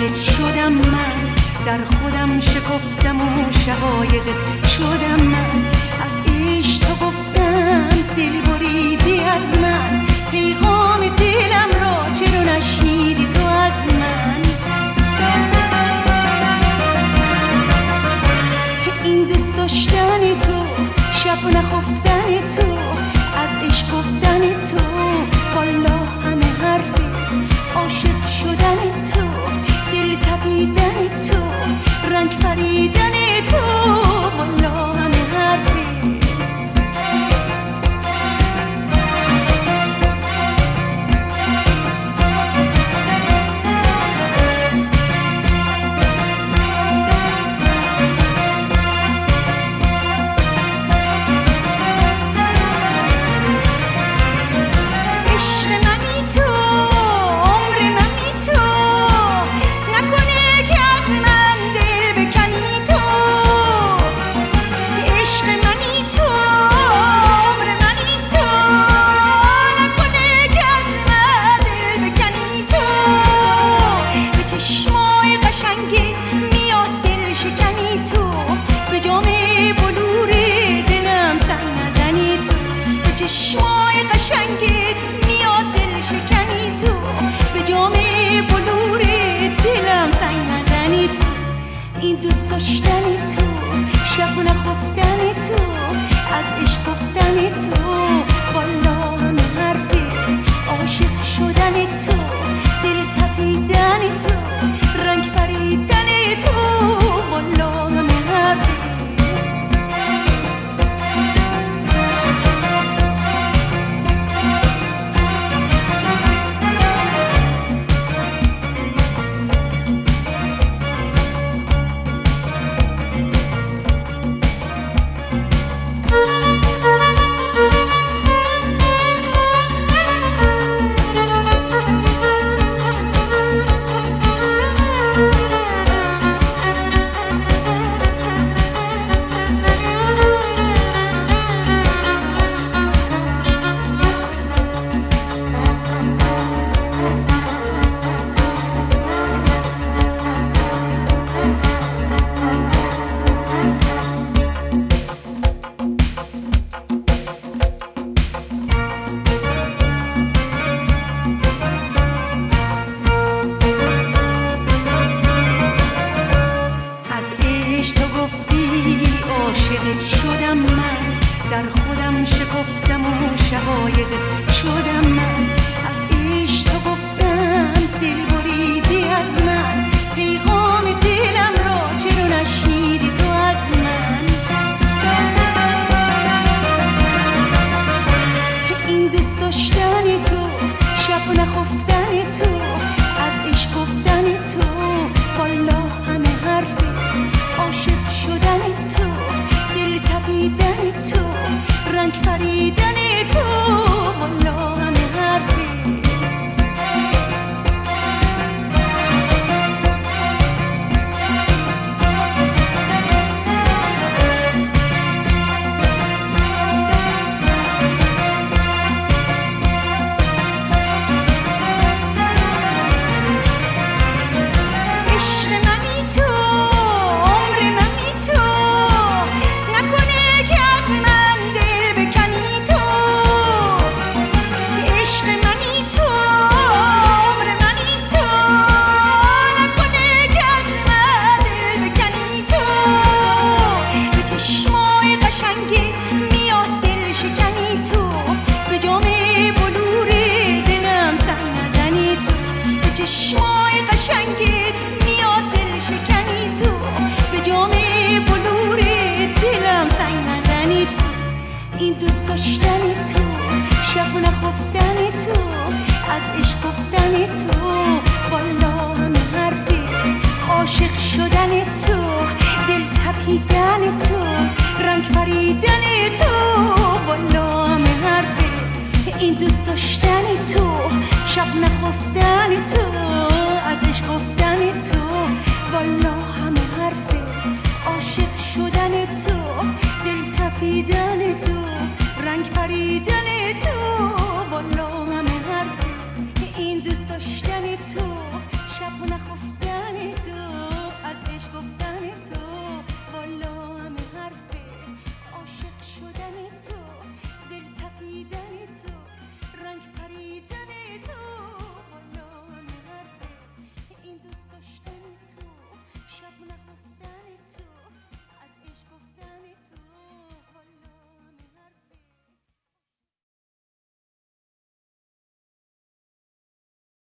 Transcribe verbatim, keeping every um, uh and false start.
عاشقت شدم من، در خودم شکفتم و شقایقت شدم من. از عشق تو گفتم دل بریدی از من، پیغام دلم را چرا نشنیدی تو از من؟ این دوست داشتن تو، شب نخفتن تو، از عشق گفتن تو، والا همه حرفی. عاشق شدن تو، دل تپیدن تو، رنگ پریدن تو، والا همه حرفی. چشمای قشنگت میاد دل شکنی تو، به جام بلور دلم سنگ نزنی تو. این دوست داشتن تو، شب نخفتن تو، از عشق گفتن تو، والا همه حرفی. عاشق شدن تو، دل تپیدن تو، رنگ پریدن تو، والا همه حرفی. شدم من، در خودم شکفتم و شقایقت شدم من. از عشق تو گفتم دل بریدی از من، پیغام دلم را چرا نشنیدی تو از من؟ این دوست داشتن تو، شب نخفتن تو، از عشق گفتن تو، والا همه حرفی. عاشق شدن تو، دل تپیدن تو، رنگ پریدن تو، والا همه حرفی. چشمای قشنگت میاد دل شکنی تو، به جام بلور دلم سنگ نزنی تو. این دوست داشتن تو، شب نخفتن تو، از عشق گفتن تو، والا همه حرفی. عاشق شدن تو، دل تپیدن تو، رنگ پریدن تو، والا همه حرفی. این دوست داشتن تو، شب نخفتن تو، از عشق گفتن تو، والا همه حرفه. عاشق شدن تو، دل تپیدن تو، رنگ پریدن تو.